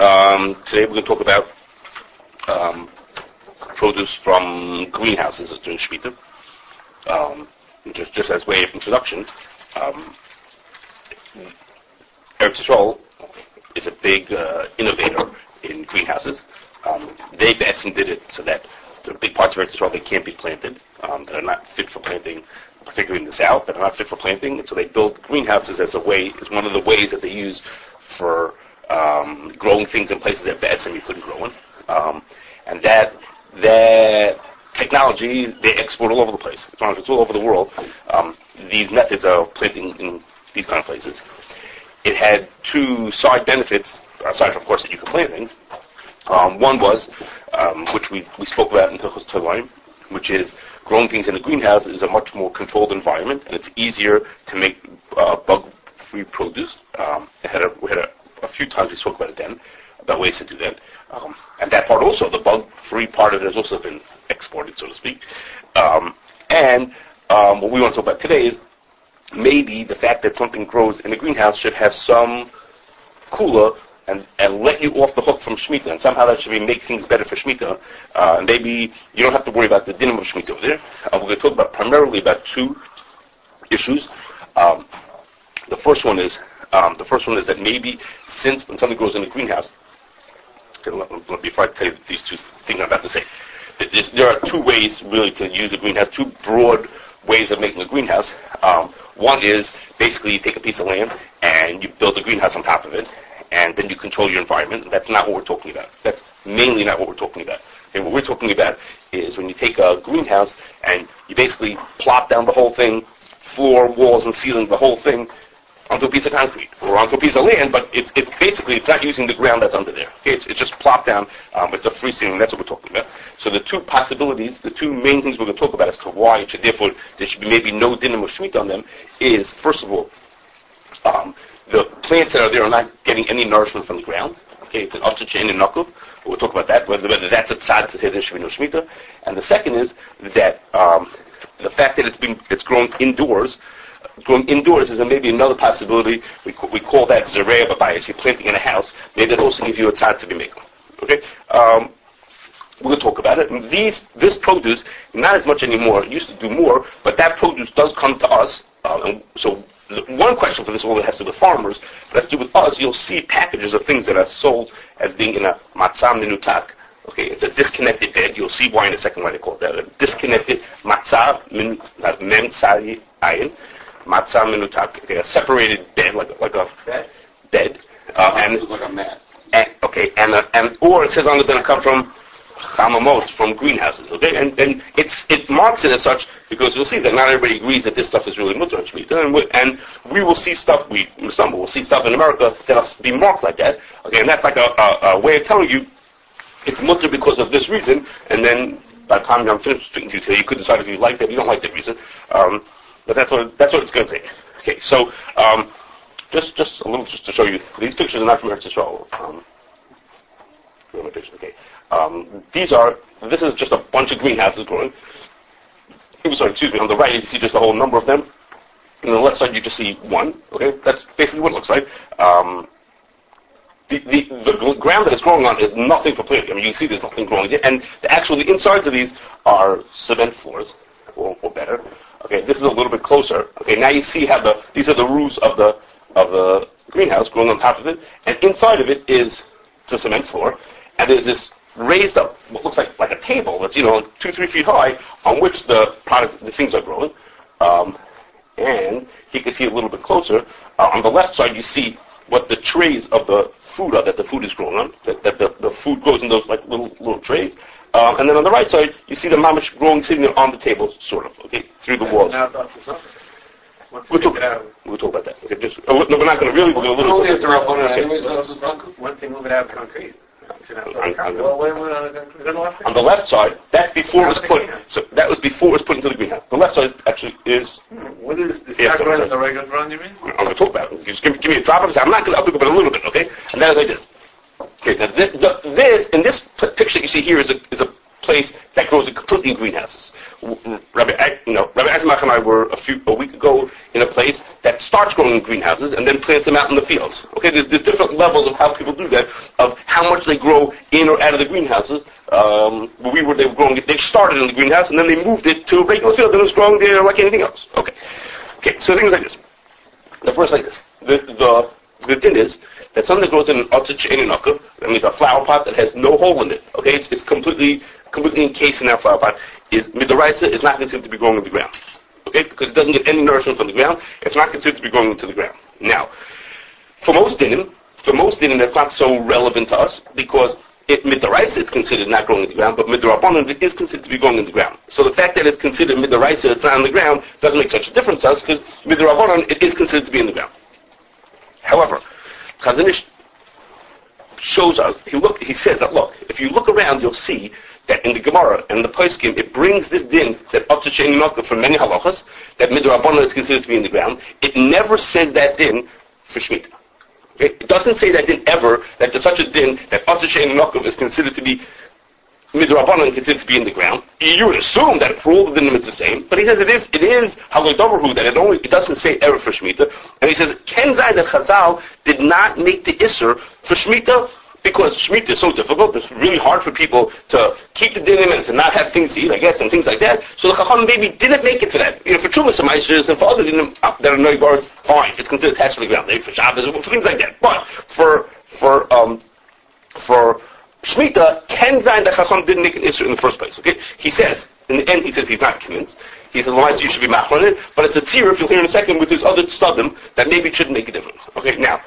Today we're going to talk about produce from greenhouses during Shemitah. Just as way of introduction, Eretz Yisrael is a big innovator in greenhouses. They Batson did it so that there are big parts of Eretz Yisrael that can't be planted, that are not fit for planting, particularly in the south, that are not fit for planting. And so they built greenhouses as one of the ways that they use for growing things in places that Batson you couldn't grow in. And that technology they export all over the place. It's all over the world. These methods of planting in these kind of places. It had two side benefits, aside from, of course, that you could plant things. One was, which we spoke about in Hilchos Tevayim, which is growing things in a greenhouse is a much more controlled environment, and it's easier to make bug-free produce. We had a few times we spoke about it then, about ways to do that. And that part also, the bug-free part of it has also been exported, so to speak. And what we want to talk about today is maybe the fact that something grows in a greenhouse should have some kula and let you off the hook from Shemitah, and somehow that should make things better for Shemitah. And maybe you don't have to worry about the dinim of Shemitah over there. We're going to talk primarily about two issues. The first one is that maybe since when something grows in a greenhouse, before I tell you these two things I'm about to say, there are two ways really to use a greenhouse, two broad ways of making a greenhouse. One is basically you take a piece of land and you build a greenhouse on top of it, and then you control your environment. That's not what we're talking about. That's mainly not what we're talking about. And what we're talking about is when you take a greenhouse and you basically plop down the whole thing, floor, walls, and ceiling, the whole thing, onto a piece of concrete or onto a piece of land, but it's basically not using the ground that's under there. Okay? It's just plopped down. It's a free ceiling. That's what we're talking about. So the two possibilities, the two main things we're going to talk about as to why it should, therefore, there should be maybe no dinim of Shemitah on them is, first of all, the plants that are there are not getting any nourishment from the ground. Okay, it's an uptach and a knuckle. We'll talk about that, whether that's a tzad to say there should be no Shemitah. And the second is that the fact that it's grown indoors. Growing indoors is maybe another possibility. We call that zereh b'bayis. You're planting in a house. Maybe that also gives you a tzad to be making. Okay, we're going to talk about it. And this produce, not as much anymore. It used to do more, but that produce does come to us. And so one question for this all has to do with farmers, but has to do with us. You'll see packages of things that are sold as being in a matzah menutak. Okay, it's a disconnected bed. You'll see why in a second why they call it that. A disconnected matzah mem tzari ayin. Matzah menutak, okay, a separated bed, like a bed, and like a mat. Or it says on it that it comes from chamamot, from greenhouses, okay, and it marks it as such because you'll see that not everybody agrees that this stuff is really mutter Shemitah, and we will see stuff. We'll see stuff in America that'll be marked like that, okay, and that's like a way of telling you it's mutter because of this reason, and then by the time I'm finished speaking to you today, you could decide if you like that, or you don't like that reason. But that's what it's going to say. Okay, so just a little just to show you. These pictures are not from Eretz Yisrael. Okay. This is just a bunch of greenhouses growing. Excuse me. On the right, you see just a whole number of them. And on the left side, you just see one. Okay, that's basically what it looks like. The ground that it's growing on is nothing for planting. I mean, you can see there's nothing growing there. And the insides of these are cement floors, or better. Okay, this is a little bit closer. Okay, now you see how these are the roofs of the greenhouse growing on top of it, and inside of it is the cement floor, and there's this raised up, what looks like a table that's 2-3 feet high, on which the things are growing. And you can see a little bit closer. On the left side, you see what the trays of the food are that the food is growing on. That the food goes in those like little trays. And then on the right side, you see the mamish growing, sitting there on the tables, sort of, okay, through the walls. Now it's off the top. We'll talk about that. Okay, we're not going to really. We're going to only if they're up on it anyways. Once they move it out of concrete. On the left side, that's before it was put. So that was before it was put into the greenhouse. The left side actually is. What is this? Not growing in the regular ground, you mean? I'm going to talk about it. Just give me a drop of it. I'm not going to. I'll talk about it a little bit, okay? And then like this. Okay, now this in this picture that you see here is a place that grows completely in greenhouses. Rabbi Eisenbach and I were a week ago in a place that starts growing in greenhouses and then plants them out in the fields. Okay, there's different levels of how people do that, of how much they grow in or out of the greenhouses. They were growing it. They started in the greenhouse and then they moved it to a regular field and it was growing there like anything else. Okay, so things like this. The first like this. The din is that something that grows in an otzich and an akav, that means a flower pot that has no hole in it. Okay, it's completely encased in that flower pot. Is midoraisa is not considered to be growing in the ground. Okay, because it doesn't get any nourishment from the ground. It's not considered to be growing into the ground. Now, for most dinim, that's not so relevant to us because midoraisa it's considered not growing in the ground, but midorabanan it is considered to be growing in the ground. So the fact that it's considered midoraisa it's not on the ground doesn't make such a difference to us because midorabanan it is considered to be in the ground. However, Chazon Ish shows us, he says that, look, if you look around, you'll see that in the Gemara and the Poskim, it brings this din that up to Shein Nokah from many halachas, that midrabanan is considered to be in the ground. It never says that din for Shemitah. Okay? It doesn't say that din ever, that there's such a din that up to Shein Nokah is considered to be midrabanan considered to be in the ground. You would assume that for all the dinim it's the same, but he says it is halodoverhu that it doesn't say ever for Shemitah, and he says Ken Zay that Chazal did not make the Isser for Shemitah because Shemitah is so difficult. It's really hard for people to keep the dinim and to not have things to eat, I guess, and things like that. So the Chacham maybe didn't make it for that. For Trumas and Meisers and for other dinim that are noigars, fine, it's considered attached to the ground. Maybe for Shabbos, for things like that. But for Shemitah, Ken Zayin that Chacham didn't make an issue in the first place. Okay, he says in the end, he says he's not convinced. He says, "Well, you should be machmir on it," but it's a tzir, if you'll hear in a second, with his other studim that maybe it shouldn't make a difference. Okay, now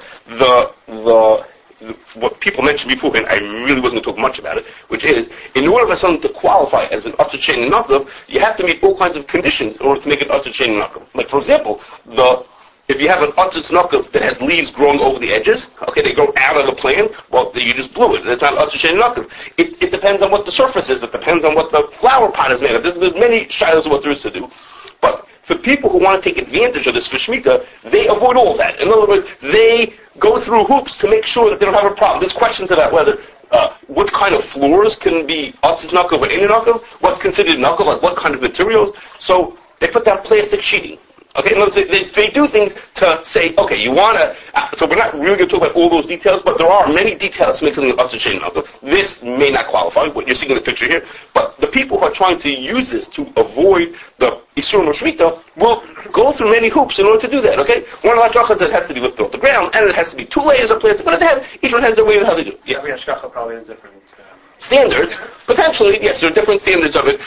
what people mentioned before, and I really wasn't going to talk much about it, which is in order for something to qualify as an otzet shein nakav, you have to meet all kinds of conditions in order to make it otzet shein nakav. Like for example, if you have an otzet nakav that has leaves growing over the edges, okay, they grow out of the plant, well, you just blew it. It's not otzet shein nakav. It depends on what the surface is. It depends on what the flower pot is made of. There's many shilas of what there is to do. But for people who want to take advantage of this for Shemitah, they avoid all that. In other words, they go through hoops to make sure that they don't have a problem. There's questions about whether what kind of floors can be otzet nakav or ain't nakav, what's considered nakav, like what kind of materials. So they put down plastic sheeting. Okay, in other words, they do things to say, okay, you want to, so we're not really going to talk about all those details, but there are many details to make something otzet shein nakav. This may not qualify, what you're seeing in the picture here, but the people who are trying to use this to avoid the Isurim or Shemitah will go through many hoops in order to do that, okay? One of the hashgachas that has to be lifted off the ground, and it has to be 2 layers of plastic, but each one has their way of how they do it. Yeah. Every hashgacha probably has different standards. Potentially, yes, there are different standards of it.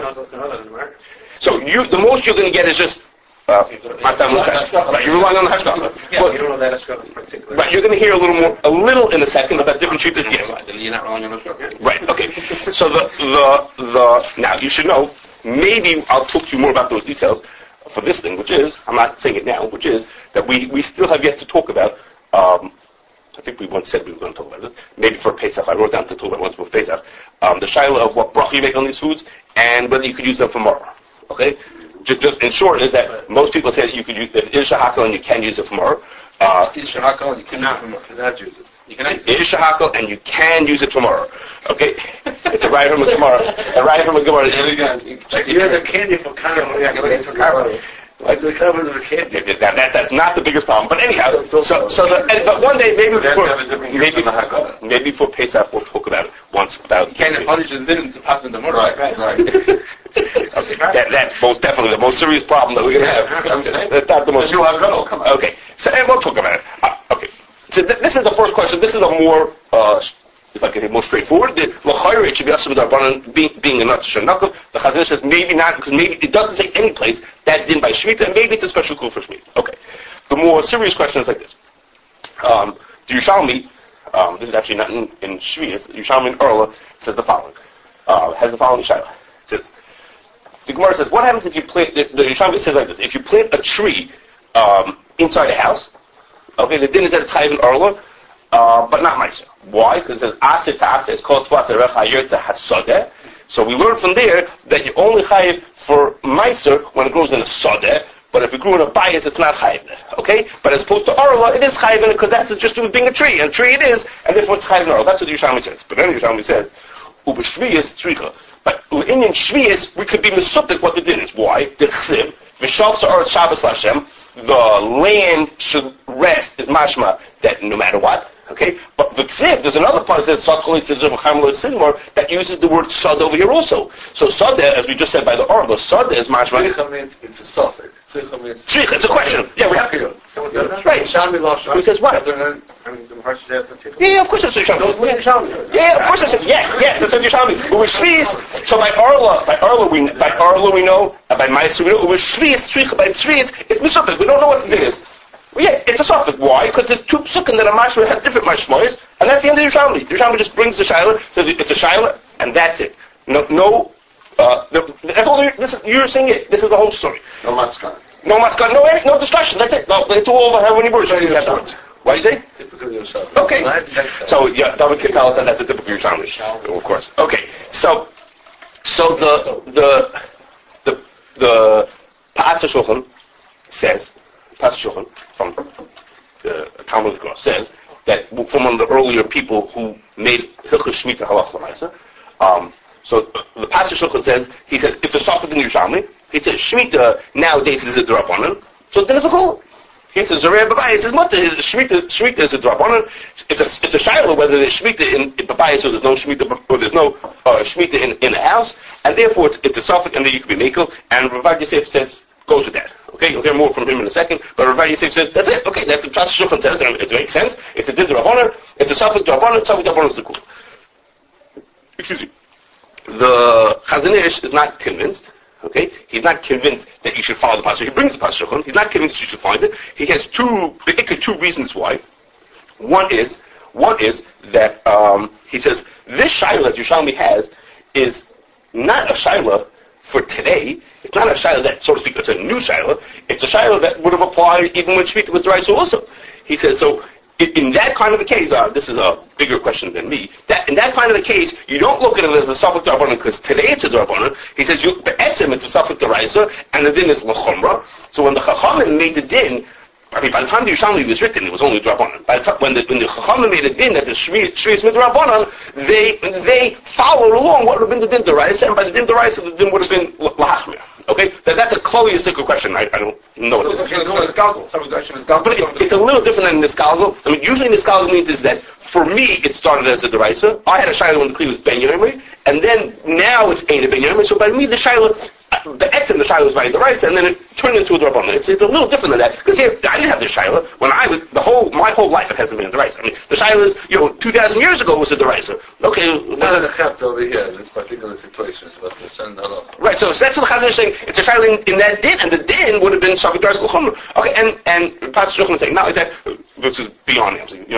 So the most you're going to get is just right, you're relying on the hashgacha. Yeah, you don't know that hashgacha is particular. Right, you're going to hear a little in a second about different shittas. Yes. You're not relying on hashgacha. Right. Okay. So now you should know. Maybe I'll talk to you more about those details for this thing, which is I'm not saying it now, which is that we still have yet to talk about. I think we once said we were going to talk about this. Maybe for Pesach, I wrote down to talk about once for Pesach. The shaila of what bracha you make on these foods and whether you could use them for maror. Okay. Just in short, is that most people say that you could use it is shahakal and you can use it for maror. Is shahakal and you cannot use it. You can it is shahakal and you can use it for maror. Okay, it's a right from a Gemara. A right from a Gemara. You have a candy for carnival. Yeah, for carnival. Like the cover of a candy. That's not the biggest problem. But anyhow, but one day maybe for Pesach we'll talk about it once. About you can't punish his sin to pass in the mortar. Right. Okay, that's most definitely the most serious problem that we're going to have. That's not the most. Okay, so and we'll talk about it. Okay, so this is the first question. This is a more. If I can get more straightforward, the l'chayre should be assumed that being a otzet shein nakav. The Chazon Ish says maybe not because maybe it doesn't say any place that din by Shemitah, and maybe it's a special call for Shemitah. Okay. The more serious question is like this: the Yerushalmi, this is actually not in Shvius. Yerushalmi in Erla says the following. Has the following shaila. It says the Gemara says, what happens if you plant? The Yerushalmi says like this: if you plant a tree inside a house, okay, the din is that it's chayiv in Erla. But not meiser. Why? Because it says aser to aser. It's called twas erech hayirtza hasodeh. So we learn from there that you only chayiv for meiser when it grows in a sodeh. But if it grew in a bias, it's not chayiv there. Okay? But as opposed to arla, it is chayiv in it because that's just to being a tree. And a tree it is, and therefore it's chayiv in arla. That's what the Yerushalmi says. But then the Yerushalmi says, ubeshviyas tzricha. But in Shvius, we could be misuptic what the din is. Why? The chsiv, v'shavsa or Shabbos Lashem, the land should rest is mashma that no matter what. Okay, but v'ksiv, there's another part that says that uses the word sad over here also. So sad, as we just said by the Orba, sad is mashma. Tzricha means it's a suffix. Tzricha means tzricha. It's a question. Yeah, we have to. Someone said that. Right. Who says what? Yeah, of course it's Yerushalmi. Yeah, of course it's yes, it's Yerushalmi. But with Shvius, so by Arla we know, by Ma'aser we know, with Shvius, tzricha, by Shvius, it's misupik. We don't know what the thing is. Well, yeah, it's a suffix. Why? Because there's two psukim that are mashma have different mashmois, and that's the end of Yerushalmi. Yerushalmi just brings the shaila, says it's a shaila, and that's it. That's all you're saying it. This is the whole story. No maskan. No discussion. That's it. No, it's all over how many words. What do you say? Typical Yerushalmi. Okay. So yeah, David can tell us that that's a typical Yerushalmi. Of course. Okay. So the Pa'aseh Shulchan says. Pa'aseh Shulchan from the Talmud of God says that from one of the earlier people who made Hilchos Shmita Halach L'Maisa. So the Pa'aseh Shulchan says, he says it's a Safek in Yerushalmi. He says Shmita nowadays is a D'Rabbanan. So then it's a goal. He says Zarei B'Bayis is mutter. Shmita is a D'Rabbanan. It's a Shaila whether there's Shmita in B'Bayis or there's no Shmita or there's no Shmita in the house, and therefore it's a Safek and then you can be Mekel. And Rav Yosef says goes with that. Okay, you'll hear more from him in a second. But Rav Yosef says, that's it. Okay, that's the Pa'aseh Shulchan says. It makes sense. It's a Din D'Rabbanan. It's a Safek D'Rabbanan. Safek D'Rabbanan is the cool. Excuse me. The Chazon Ish is not convinced. Okay, he's not convinced that you should follow the Pa'aseh. He brings the Pa'aseh Shulchan. He's not convinced you should find it. He has two reasons why. One is that he says this shaila that Yerushalmi has is not a shaila for today. It's not a shaila that, so to speak, it's a new shaila. It's a shaila that would have applied even when Shmita was D'Oraisa also. He says, so in that kind of a case, this is a bigger question than me, that in that kind of a case, you don't look at it as a Safek D'Rabbanan because today it's a D'Rabbanan. He says, be'etzem it's a Safek D'Oraisa, and the din is l'chomra. So when the Chachamim made the din, by the time the Yerushalmi was written, it was only D'Rabbanan. When the Chachamim made a din that the Shvius Midrabbanan, they followed along what would have been the din D'Oraisa, and by the din D'Oraisa, the din would have been L'Hachmir. Okay? That's a Chloe-Yisika question. I don't know what this is. But it's a little different than Niskalgo. I mean, usually Niskalgo means is that, for me, it started as a D'Oraisa. I had a Shaila when the Kli was Ben Yomer, and then now it's Ein Ben Yomer, so by me, the Shaila, the Etzem, the Shaila was by D'Oraisa, and then it turned into a D'Rabbanan. It's a little different than that, because here, I didn't have the Shaila. When I was, my whole life, it hasn't been a D'Oraisa. I mean, the Shaila is, 2,000 years ago it was a D'Oraisa. Okay. Not a Cheft over here, in this particular situation. Right, so that's what the Chazon is saying. It's a Shaila in that din, and the din would have been Safek D'Oraisa L'Chomra. Okay, and Pa'aseh Shulchan is saying, not like that, this is beyond me. I'm saying,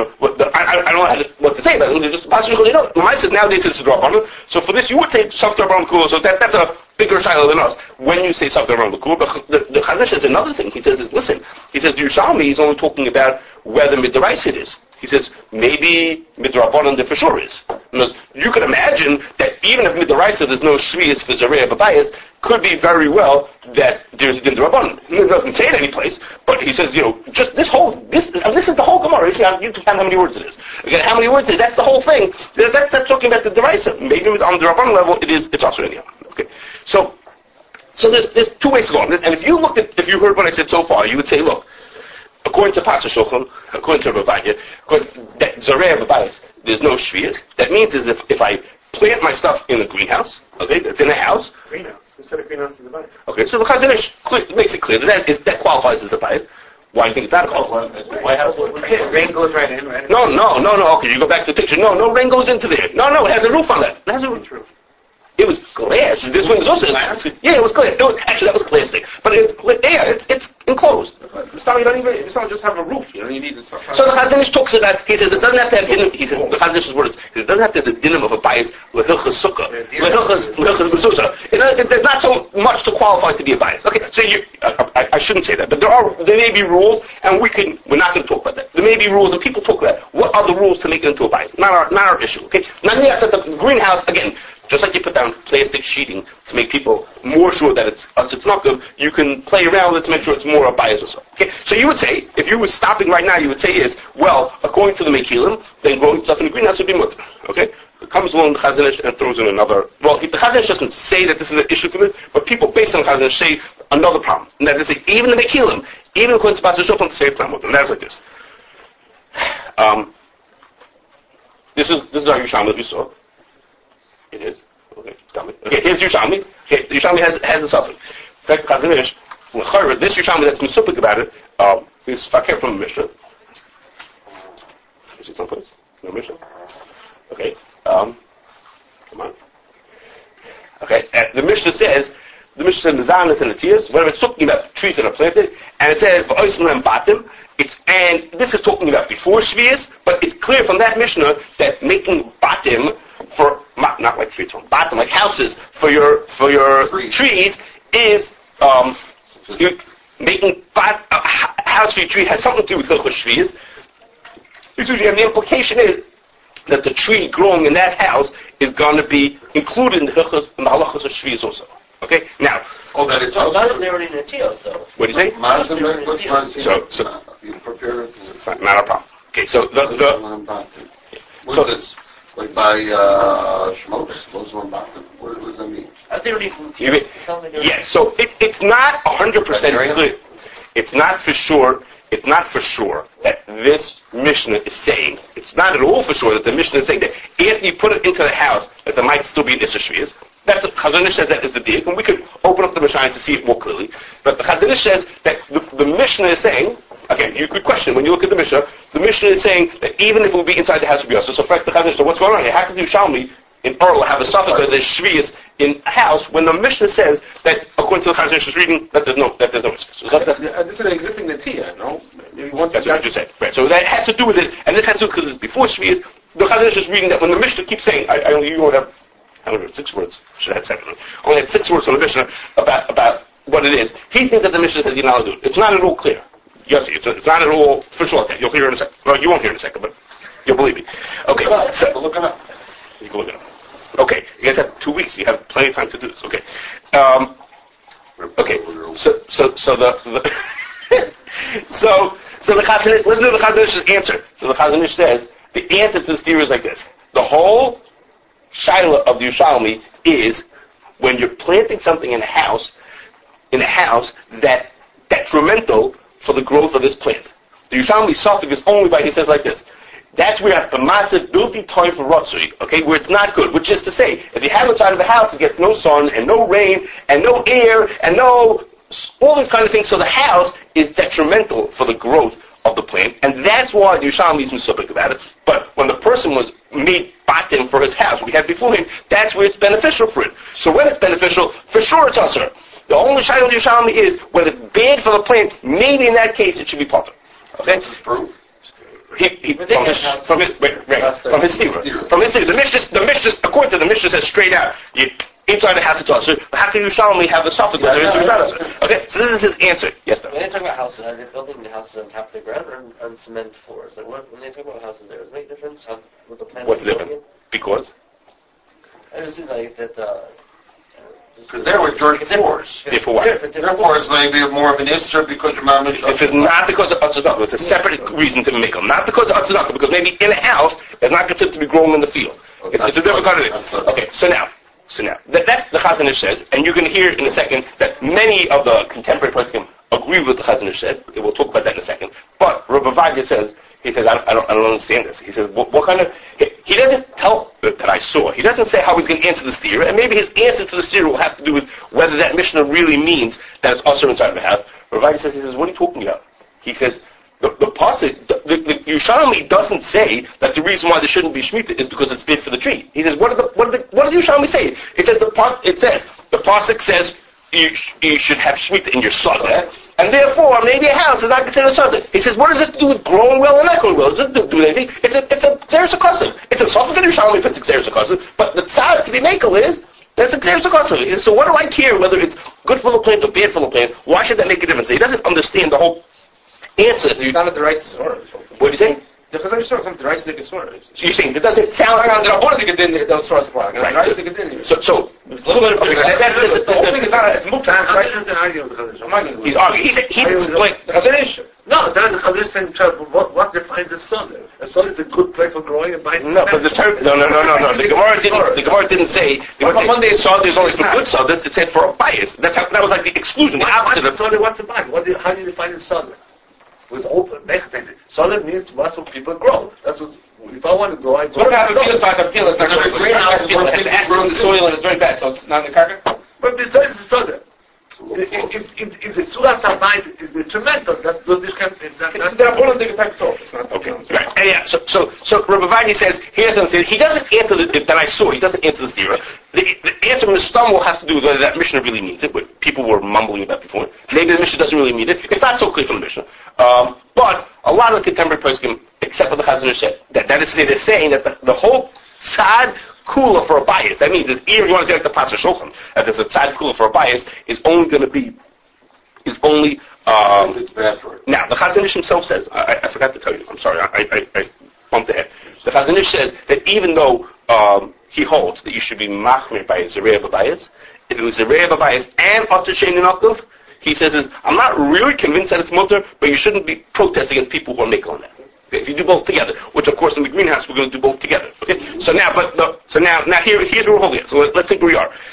I don't know what to say about it. Just Pa'aseh Shulchan, Lamai says nowadays it's a D'Rabbanan. So for this, you would say Safek D'Rabbanan L'Kula, so that's a bigger shaila than us. When you say Safek D'Rabbanan L'Kula, but the Chazon says another thing. He says, listen, he says, the Yerushalmi is only talking about whether Midraisa it is. He says, maybe Midrabbanan there for sure is. You can imagine that even if Midraisa there's no Shvius for Zarei B'Bayis, could be very well that there's a Din D'Rabbanan. He doesn't say it any place, but he says, just this is the whole Gemara. You can count how many words it is. Again, how many words it is, that's the whole thing. That's talking about the D'Oraisa. Maybe on the D'Rabbanan level, it's also anyhow. Okay. So there's two ways to go on this. And if you heard what I said so far, you would say, look, according to Pa'aseh Shulchan, according to Ravanya, that Zarei B'Bayis, there's no Shvius. That means is if I plant my stuff in a greenhouse, okay, it's in a house. Greenhouse? Who said a greenhouse is a bayis? Okay, so the Chazon Ish makes it clear that qualifies as a bayis. Why do you think it's not a qualifies? White House? Rain goes right in, right? No. Okay, you go back to the picture. No, rain goes into there. No, it has a roof on that. It has a roof. It was glass. This window is also glass. Yeah, it was glass. Actually, that was plastic. But it's enclosed. It's not just have a roof. You need it. So the Chazon Ish talks about. He says it doesn't have to have dinner. He says the Chazon Ish's words. It doesn't have to have the dinner of a bias with hilchas sukkah, with hilchas mezuzah. There's not so much to qualify to be a bias. Okay, so I shouldn't say that, but there may be rules, and we're not going to talk about that. There may be rules, and people talk about what are the rules to make it into a bias. Not our issue. Okay, now the greenhouse again. Just like you put down plastic sheeting to make people more sure that it's not good, you can play around with it to make sure it's more a bias or so. Okay? So you would say, if you were stopping right now, you would say according to the Mekilim, then growing stuff in the greenhouse would be mutter. Okay? comes along the Chazon Ish and throws in another. Well, the Chazon Ish doesn't say that this is an issue for this, but people based on the Chazon Ish say another problem. And that is, even the Mekilim, even according to Pasuk Shofar, to say a plan with them. That's like this. This is our Yerushalmi that we saw. It is. Okay, tell me. Okay, here's Yerushalmi. Okay, the Yerushalmi has a suffix. In fact, Chazon Ish, this Yerushalmi that's Mesupik about it, is Fakir from the Mishnah. Is it someplace? No Mishnah? Okay. Come on. Okay. The Mishnah says, Mizanis and the Tias, whenever it's talking about trees that are planted, and it says, V'oislam batim, and this is talking about before Shvius, but it's clear from that Mishnah that making batim for, not like trees, batim, like houses for your trees is, making a house for your tree has something to do with Hilchos Shvius. And the implication is that the tree growing in that house is going to be included in the halachos of Shvius also. Okay? Now, that it's not if they were in Netios, though. What do you say? So you prepare it. It's not a problem. Okay, so What is this? Like by Shmos? What does that mean? They were from Netios. Yes, so it's not 100% clear. It's not for sure that this Mishnah is saying, it's not at all for sure that the Mishnah is saying that if you put it into the house, that there might still be an Issa Shvius. That's what Chazon Ish says that is the deal, and we could open up the Mishnah to see it more clearly. But the Chazon Ish says that the Mishnah is saying, again, you could question when you look at the Mishnah is saying that even if it would be inside the house, it would be also. So, so what's going on here? How can you Yerushalmi in Earl have a suffix that there's Shvius in a house when the Mishnah says that according to the Chazon Ish's reading that there's no Issa. So this is an existing Netiya, no? That's what I just said. Right. So that has to do with it, and this has to do because it's before Shvius. The Chazon Ish is reading that when the Mishnah keeps saying, you only have, I don't know, 6 words. Should have had 7. I only had 6 words on the Mishnah about what it is. He thinks that the Mishnah says you're not allowed to do it. It's not at all clear. Yes, it's not at all for sure. Okay, you'll hear in a second. Well, you won't hear in a second, but you'll believe me. Okay, so look it up. You can look it up. Okay, you guys have 2 weeks. You have plenty of time to do this. Okay. Okay. So the So the Chazon Ish, listen to the Chazon Ish's answer. So the Chazon Ish says, the answer to this theory is like this. The whole shaila of the Yerushalmi is when you're planting something in a house that's detrimental for the growth of this plant. The Yerushalmi suffix is only by, he says like this. That's where the matzah bilti toy for rotzui, okay, where it's not good. Which is to say, if you have inside of a house, it gets no sun and no rain and no air and no all these kind of things. So the house is detrimental for the growth of the plant, and that's why the Yerushalmi is misupik about it. But when the person was made batim for his house, we had before him, that's where it's beneficial for it. So when it's beneficial, for sure it's usher. The only shaila of the Yerushalmi is when it's bad for the plant. Maybe in that case it should be potter. Okay. What's his proof? From his stira. The Mishnah, according to the Mishnah, says straight out, inside the house it's usher. But how can Yerushalmi have the suffix that there is usher? Okay, so this is his answer. Yes, when they talk about houses, are they building the houses on top of the ground or on cement floors? Like when they talk about houses, does it make a difference with the plans? What's the difference? Because I just think like that. Because they were dirt floors. Therefore what? Therefore, it's maybe more of an issue because your mom is... This is not because of tzedakah. It's a separate reason to make them. Not because of tzedakah, because maybe in a house, it's not considered to be growing in the field. It's a different kind of thing. Okay, so now, that's the Chazon Ish says, and you're going to hear in a second that many of the contemporary poskim agree with what the Chazon Ish said. Okay, we'll talk about that in a second. But Rabbi Vadia says, he says, I don't understand this. He says, what kind of... He doesn't tell that I saw. He doesn't say how he's going to answer the steer, and maybe his answer to the steer will have to do with whether that Mishnah really means that it's also inside of the house. Rabbi says, what are you talking about? He says, the pasuk, the Yerushalmi doesn't say that the reason why there shouldn't be Shemitah is because it's big for the tree. He says, what does the Yerushalmi say? It says the pasuk says you should have Shemitah in your Sada, and therefore maybe a house is not considered a Sada. He says, what does it do with growing well and not growing well? It doesn't do anything. It's a Xeris HaKosim. It's a Sofik in Yerushalmi if it's a Xeris HaKosim, but the tzad to be makel is that's a Xeris HaKosim. So what do I care whether it's good for the plant or bad for the plant? Why should that make a difference? He doesn't understand the whole answer. It's not a derisive order. What do you say? The Chazal Yisrael is something right to the Swear. You're saying it doesn't sound like I want to get in the Swear supply. Right. So It's a little bit of the whole thing is not, it's moved time, right? he's arguing. He's explaining. No, that's the Chazal saying, what defines a solar? A solar is a good place for growing and buying. No, but the term, no. The Gemara didn't say. One day saw there's only some good sodas. It said for a bias. That was like the exclusion, the opposite of. Solar, what's a bias? How do you define a solar? It was open. Solar means what people grow. That's what. If I want to grow, I grow. What about the I can feel it's not very greenhouse. It's acid in the soil and it's very bad, so it's not in the carcass. But besides the solar. If the Tzura Sabai is detrimental, that's this kind of thing. It's the Rabbanon they can take it off. It's not Okay, right. And yeah, so Rabbi Vadi says, here's something, he doesn't answer that I saw, he doesn't answer this theory. The answer from the Stam will have to do with whether that Mishnah really means it, what people were mumbling about before. Maybe the Mishnah doesn't really mean it. It's not so clear from the Mishnah. But a lot of the contemporary poskim, except for the Chazon Ish, said that is to say they're saying that the whole tzad kula for a bias, that means even if you want to say like the Pasuk Shulchan, that there's a tzad kula for a bias, is only going to be, it's bad for it. Now, the Chazon Ish himself says, I forgot to tell you, I'm sorry, I bumped ahead. The Chazon Ish says that even though he holds that you should be machmir by a Zerei B'bayis, if it was Zerei B'bayis and Otter Shein Inakov, he says, I'm not really convinced that it's mutter, but you shouldn't be protesting against people who are making on that. Okay? If you do both together, which of course in the greenhouse we're going to do both together. Okay? So now, now here's where we're holding it. So let's think where we are.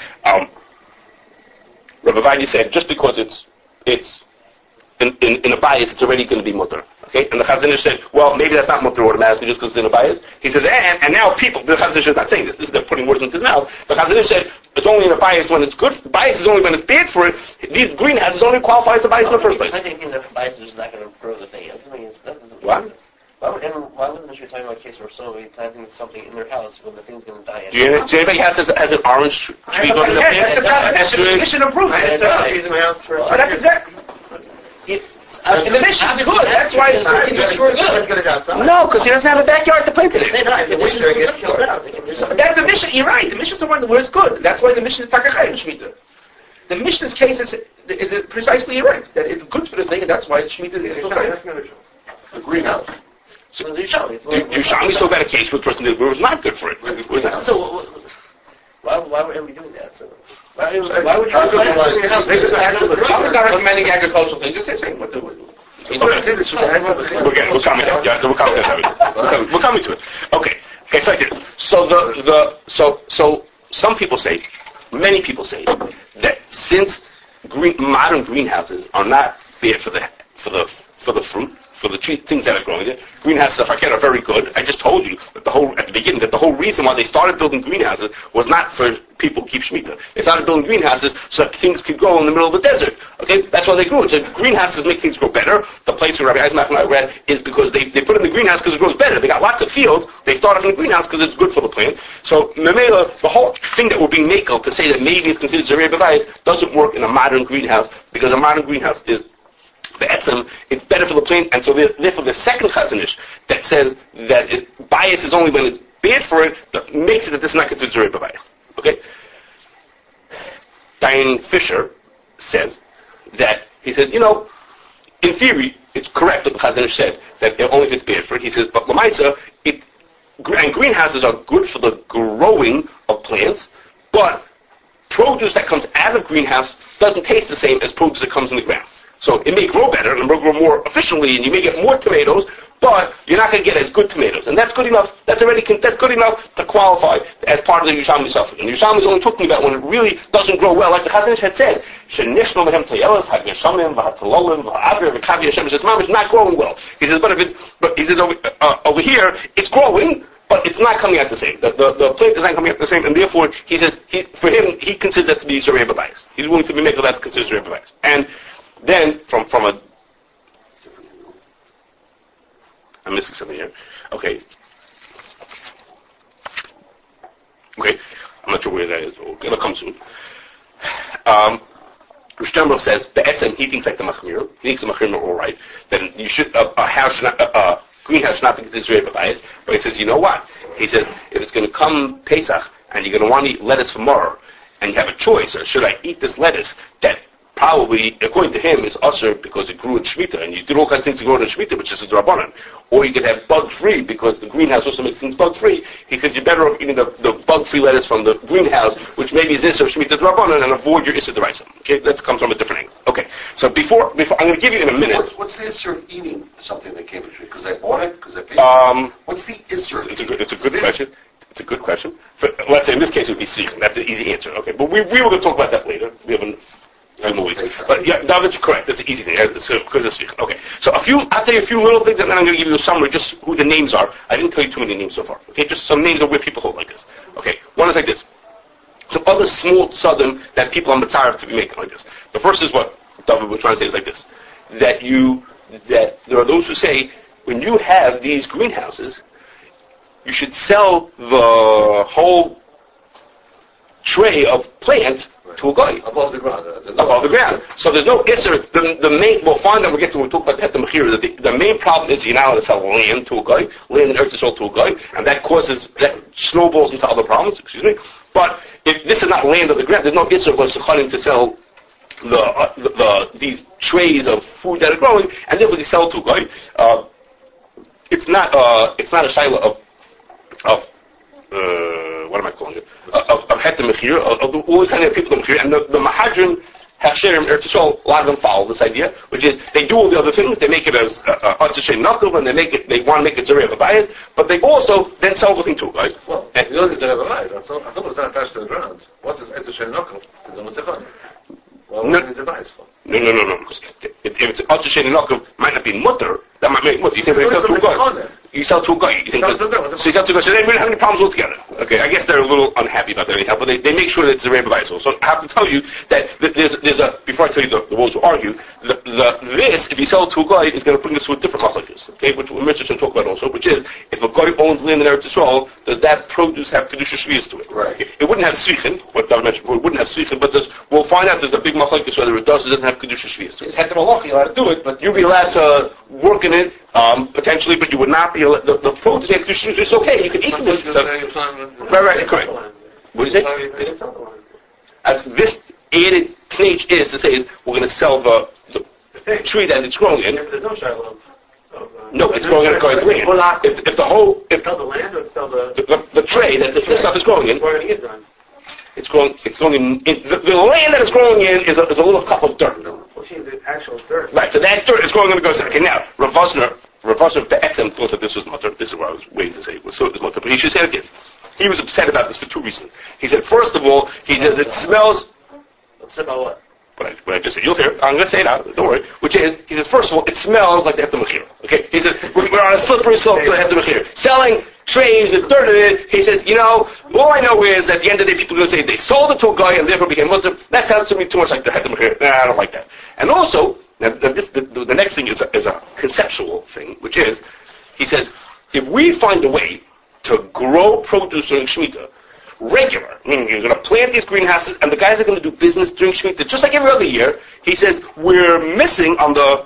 Rabbi Vadi said, just because it's in a bias, it's already going to be mutter. Okay? And the Chazon Ish said, well, maybe that's not mutter automatically just because it's in a bias. He says, and now people, the Chazon Ish is not saying this. This is they're putting words into his mouth. The Chazon Ish said, it's only in a bias when it's good. The bias is only when it's bad for it. These greenhouses only qualify as a bias in the first place. I think a bias is not going to grow the thing. That doesn't What? make sense. Why would the Mishnah talking about a case where someone will be planting something in their house when the thing's going to die? Do anybody has an orange tree growing in their plant? That's the Mishnah approved. That's exactly. And the Mishnah is good. That's why it's good. No, because he doesn't have a backyard to plant it in. That's the Mishnah. You're right. The Mishnah's the one where it's good. That's why the Mishnah is Takachayim Shemitah. The Mishnah's case is precisely you're right. That it's good for the thing, and that's why Shemitah is so good. The greenhouse. So the Yerushalmi still got a case with a person who was not good for it. So why are we doing that? So why would you? I'm not recommending agricultural things. Just saying what the. We're coming to it. We're coming to it. Okay, it's like this. So some people say, many people say that since modern greenhouses are not bad for the fruit, for the tree, things that are growing there. Greenhouses, if I can, are very good. I just told you that at the beginning, that the whole reason why they started building greenhouses was not for people to keep Shemitah. They started building greenhouses so that things could grow in the middle of the desert. Okay? That's why they grew. So greenhouses make things grow better. The place where Rabbi Eisenach and I read is because they put it in the greenhouse because it grows better. They got lots of fields. They started in the greenhouse because it's good for the plant. So, Memela, the whole thing that we're being makel to say that maybe it's considered Zerei B'bayis doesn't work in a modern greenhouse because a modern greenhouse is it's better for the plant, and so therefore the second Chazon Ish that says that bias is only when it's bad for it, that makes it that this is not considered Zerei B'bayis. Okay? Diane Fisher says that, he says, in theory, it's correct what the Chazon Ish said, that only if it's bad for it. He says, but Lamaisa, and greenhouses are good for the growing of plants, but produce that comes out of greenhouse doesn't taste the same as produce that comes in the ground. So it may grow better, and it may grow more efficiently, and you may get more tomatoes, but you're not going to get as good tomatoes. And that's good enough. That's good enough to qualify as part of the Yerushalmi suffering. And Yerushalmi is only talking about when it really doesn't grow well, like the Chazon Ish had said. It's not growing well. He says, but he says over here, it's growing, but it's not coming out the same. The plant is not coming out the same, and therefore he says for him he considers that to be Zerei B'bayis. He's willing to be making that considered Zerei B'bayis. And then, from a... I'm missing something here. Okay, I'm not sure where that is. It'll come soon. Rishtember says, Be'etzem, he thinks like the Machmir. He thinks the Machmir are all right. Then you should, greenhouse should not be considered Zerei B'bayis. But he says, you know what? He says, if it's going to come Pesach, and you're going to want to eat lettuce for tomorrow, and you have a choice, or should I eat this lettuce that probably, according to him, is usher because it grew in Shemitah, and you did all kinds of things to grow in Shemitah, which is a Drabanan. Or you could have bug-free, because the greenhouse also makes things bug-free. He says you're better off eating the bug-free lettuce from the greenhouse, which maybe is Isser Shemitah Drabanan, and avoid your Isser Deraisa. Okay, that comes from a different angle. Okay, so before I'm going to give you in a minute. What's the Isser of eating something that came from tree? Because I bought it, because I paid what's the Isser? It's a good question. It's a good question. Let's say in this case it would be Sikh. That's an easy answer. Okay, but we were going to talk about that later. We have a few weeks. But yeah, David's correct. That's an easy thing. Because it's Sikh. Okay, so I'll tell you a few little things, and then I'm going to give you a summary, just who the names are. I didn't tell you too many names so far. Okay, just some names of where people hold like this. Okay, one is like this. Some other small southern that people on Mitzvah to be making like this. The first is what David was trying to say is like this: that there are those who say when you have these greenhouses, you should sell the whole tray of plant to a guy. Above the ground. Above the ground. So there's no Isser. The main, we'll find that when we talk about that, the main problem is you're not allowed to sell land to a guy, land and earth is sold to a guy, and that snowballs into other problems, excuse me. But if this is not land of the ground, there's no Isser for Sechanim to sell these trays of food that are growing, and therefore you sell to a guy. It's not a shaila of what am I calling it? Of het mechir, of all kind of people mechir, and the Mahadrim Hachsherim Eretz Yisrael, a lot of them follow this idea, which is they do all the other things. They make it as Atzashem Nakov, and they want to make it Zerei Abayis, but they also then sell the thing too, right? Well, you don't get Zerei Abayis. I thought it was not attached to the ground. What's this Atzashem Nakov? To the Musechon. Well, what do you buy it for? No. If it's Atzashem Nakov, might not be mutter. That might make mutter. You say they sell to a guy. You sell to a guy. So you sell to a guy. So they don't have any problems altogether. Okay, I guess they're a little unhappy about that anyhow, but they make sure that it's a Rebbe Beisel. So I have to tell you that there's a, before I tell you the ones who argue, this, if you sell it to a guy, is going to bring us to a different machlokes, okay, which we're going to talk about also, which is, if a guy owns land in Eretz Yisrael, does that produce have Kedusha Shvius to it? Right. Okay. It wouldn't have Svichin, what David mentioned before, it wouldn't have Svichin, but we'll find out there's a big machlokes whether it does or doesn't have Kedusha Shvius to it. It's Heter Malach, you're allowed to do it, but You'd be allowed to work in it, potentially, but you would not be allowed, the produce have Kedusha Shvius, it's okay, you can eat it. Right, correct. What do you say? As this added page is to say, we're going to sell the tree that it's growing in. There's no Shiloh. No, it's growing in a guy's land. If the whole, if sell the land or sell the tray that the stuff is growing in, it's growing in the land that it's growing in is a little cup of dirt. Well, the actual dirt. Right, so that dirt is growing in the guy's land. Okay, now Rav Vosner Be'etzem thought that this was mutter. This is what I was waiting to say. It was mutter, but he should say it is. He was upset about this for two reasons. He said, first of all, he says it smells. Upset about what? What I just said, you'll hear. I'm going to say it out. Don't worry. Which is, he says, first of all, it smells like the Heter Mechira. Okay, he says we're on a slippery slope to the Heter Mechira. Selling trays with dirt in it. He says, all I know is at the end of the day, people are going to say they sold it to a guy and therefore became Muslim. That sounds to me too much like the Heter Mechira. Nah, I don't like that. And also, now the next thing is a conceptual thing, which is, he says, if we find a way to grow produce during Shemitah, regular, meaning you're going to plant these greenhouses and the guys are going to do business during Shemitah, just like every other year, he says, we're missing on the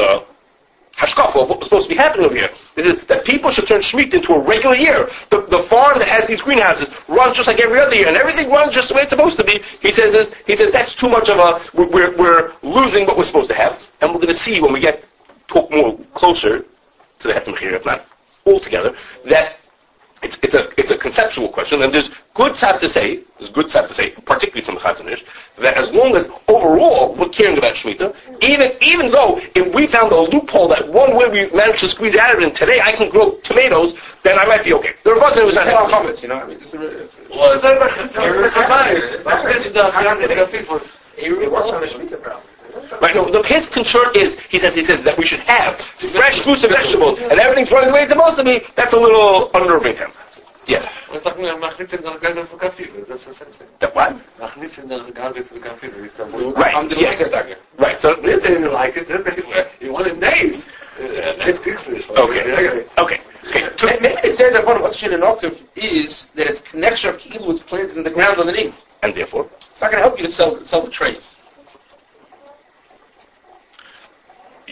hashkafa of what was supposed to be happening over here. Is that people should turn Shemitah into a regular year. The farm that has these greenhouses runs just like every other year, and everything runs just the way it's supposed to be. He says that's too much of we're losing what we're supposed to have, and we're going to see when we talk more closer to the Heter Mechira, if not altogether, that it's a conceptual question, and there's good tzad to say, particularly from the Chazon Ish, that as long as overall we're caring about Shemitah, even though if we found a loophole that one way we managed to squeeze out of it, and today I can grow tomatoes, then I might be okay. The Rav was not happy. comments, I mean, it's Well, it's not He worked on the Shemitah problem. Right, no, his concern is, he says that we should have fresh fruits and vegetables, and everything's running the way it's supposed to be. That's a little unnerving to him. Yes. It's like Machnitzin Gargan for Kafiru. That's the same thing. That what? Machnitzin Gargan for Kafiru. Right, yes. Right, so... They didn't like it. He wanted names. It's Kixlish. Okay. Maybe they say that one of what's Shinanokim is that its connection of Ki'ilu was planted in the ground underneath. And therefore? It's not going to help you to sell the trays.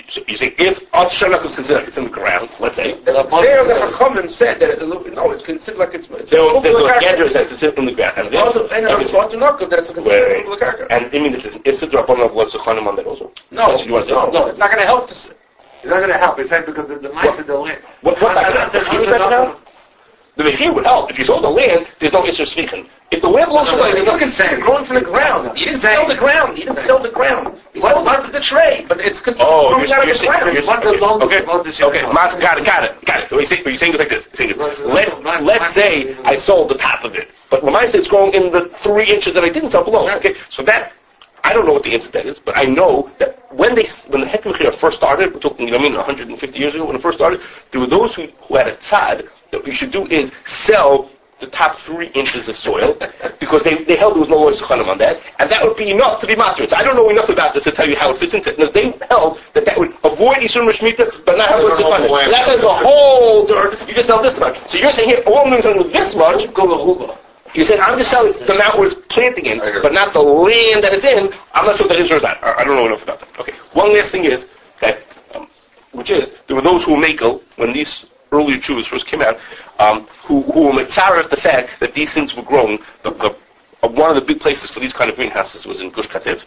you say if Shana is considered like it's in the ground, let's say. There, the Chachamim said that it's considered like it's. The Gather says it's in the ground. And also, and it's not to knock that it's considered the karka. And I mean, is the Rabbanon was the Chanim on that also? No, you want to say? no, it's not going to help to say. It's not going to help. It's not because the mice of the land. What's that? The Mechir would help. If you sold the land, there's no Isser Svichen. If the land belongs to it's still considered growing from the ground. You didn't sell the ground. You didn't sell the ground. You sold the trade, but it's considered growing out of the ground. Okay, Mas, got it. What you're saying is like this. Let's say I sold the top of it, but when I say it's growing in the 3 inches that I didn't sell below. Okay, so that, I don't know what the answer to that is, but I know that when the Heter Mechira first started, we're talking, 150 years ago when it first started, there were those who had a tzad that what you should do is sell the top 3 inches of soil, because they held there was no Lois Chanim on that, and that would be enough to be matur. So I don't know enough about this to tell you how it fits into it. No, they held that would avoid Yisur Mishmita, but not have Lois Chanim. That's like the whole dirt, you just sell this much. So you're saying here, all I'm doing something with this much, you said, I'm just selling the amount where it's planting in, but not the land that it's in. I'm not sure what that is or that. I don't know enough about that. Okay. One last thing is that, which is, there were those who were makel, when these earlier Jews first came out, who were mitzaref the fact that these things were growing. One of the big places for these kind of greenhouses was in Gush Katif,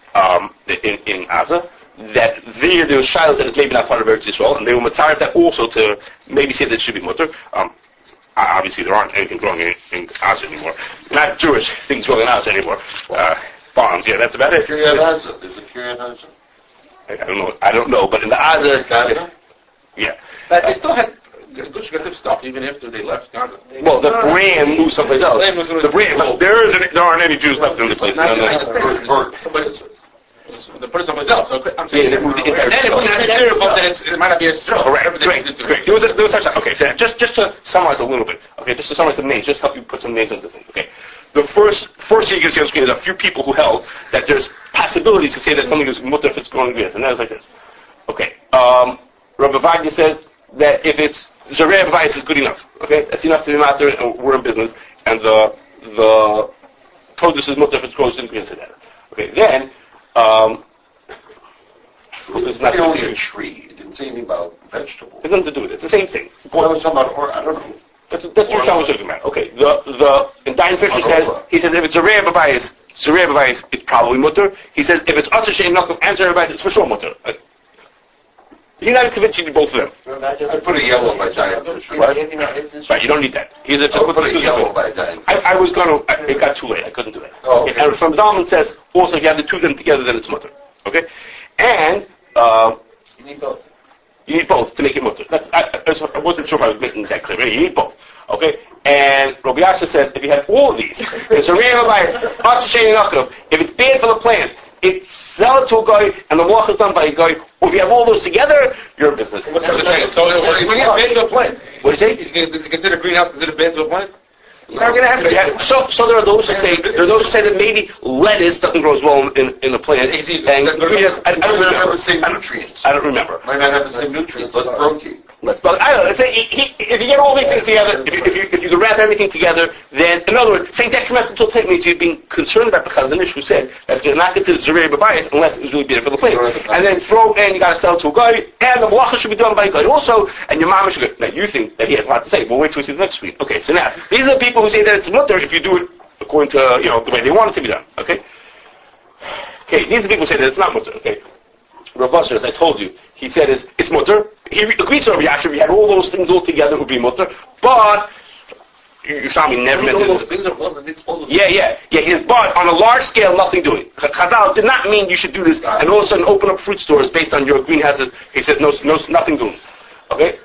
in Gaza. That there was shiloh that is maybe not part of Eretz Yisrael, and they were mitzaref that also to maybe say that it should be mutter. Obviously, there aren't anything growing in Gaza anymore. Not Jewish things growing in Gaza anymore. Bombs, yeah, that's about it. There's a Kiryat Gaza. I don't know, but in the Gaza, yeah. But they still had Gush Katif stuff even after they left Gaza. Well, the brand moved someplace else. The brand, but there aren't any Jews left in the place. I understand. The person someplace else. So I'm saying they moved the entire then if we consider it might not be a stroke. Correct. There was such a, okay, so just to summarize a little bit. Okay, just to summarize some names, just help you put some names on this thing. Okay. The first thing you can see on the screen is a few people who held that there's possibilities to say that something is mutter if it's growing green, and that is like this. Okay. Rabbi Vagya says that if it's Zareh B'Bayis is good enough. Okay, that's enough to be matter, and we're in business, and the produce is mutter if it's growing green, so that. Okay, then it's not only a tree. It didn't say anything about vegetables. It's nothing to do with it. It's the same thing. Well, I was talking about, or I don't know. That's what Shaul was talking about. Okay, and Diane Fisher says, he says if it's Zareh B'Bayis, it's probably mutter. He says if it's Atzer Shein Nakum and Zareh B'Bayis, it's for sure mutter. He's not convinced you do both of them. I put a yellow by Diane Fisher. Right, you don't need that. He said, I put a yellow by Diane Fisher. I was going to, it got too late. I couldn't do that. Oh, okay. And from Zalman says, also if you have the two of them together, then it's mutter. Okay? And, you need both. You need both to make it mutter. I wasn't sure if I was making that clear. You need both. Okay? And Rabbi Yasha says, if you have all of these, it's a real bias, if it's bad for the plant, it's sell it to a guy, and the walk is done by a guy, or if you have all those together, you're in business. What's the second? So when you get banned to a plant, what do you say? Is it considered greenhouse considered banned to a plant? Not going to happen. Yeah. So there are those who say that maybe lettuce doesn't grow as well in the plant. And greenhouse, I don't remember the same nutrients. I don't remember. Might not have the same nutrients. Less protein. But I don't know. If you get all these things together, if you can wrap everything together, then in other words, saying detrimental to the plant means you're being concerned about the Chazanish who said that's going to not get to Zareh B'Bayis unless it's really better for the plant. And then throw in, you got to sell to a guy, and the malacha should be done by a guy also, and your mama should go. Now you think that he has a lot to say. Well, wait till we see the next screen. Okay, so now these are the people who say that it's mutter if you do it according to the way they want it to be done. Okay. Okay, these are the people who say that it's not mutter. Okay. Rav Asher, as I told you, he said it's mutter. He agrees with Rabbi Yasher. If you had all those things all together, it would be mutter. But Yerushalmi never mentioned this. Yeah. He says, but on a large scale, nothing doing. Chazal did not mean you should do this and all of a sudden open up fruit stores based on your greenhouses. He says, no, nothing doing. Okay.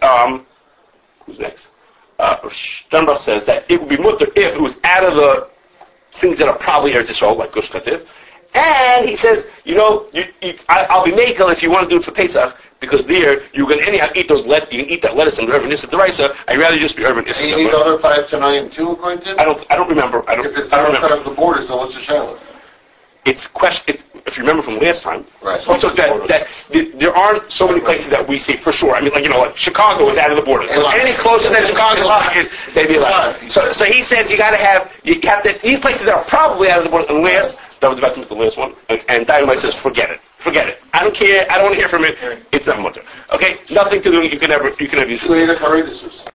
Who's next? Sternbach says that it would be mutter if it was out of the things that are probably Eretz Yisrael, like Gush Katif. And he says, I'll be makel if you want to do it for Pesach, because there you're going to anyhow eat those. You can eat that lettuce and Irvin Issa Deraisa. I'd rather just be Irvin Issa. And you need other 5 to 9 too, according to him? I don't remember. If it's outside of the borders, then what's the challenge? If you remember from last time, right. We took that there aren't so many places that we say for sure. I mean, like Chicago is out of the borders. Any closer than Chicago is, they'd be allowed. So he says you have to these places that are probably out of the borders. Unless that was about to be the last one, and Dynamite says forget it. I don't care. I don't want to hear from it. it's not mutter. Okay, nothing to do. You can never use it. Create a